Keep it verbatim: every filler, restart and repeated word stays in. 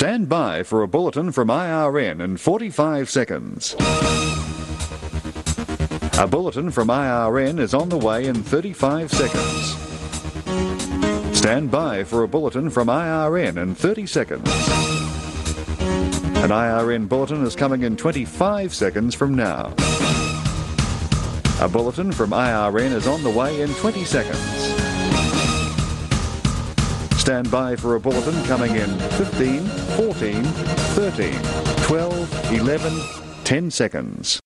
Stand by for a bulletin from I R N in forty-five seconds. A bulletin from I R N is on the way in thirty-five seconds. Stand by for a bulletin from I R N in thirty seconds. An I R N bulletin is coming in twenty-five seconds from now. A bulletin from I R N is on the way in twenty seconds. Stand by for a bulletin coming in fifteen, fourteen, thirteen, twelve, eleven, ten seconds.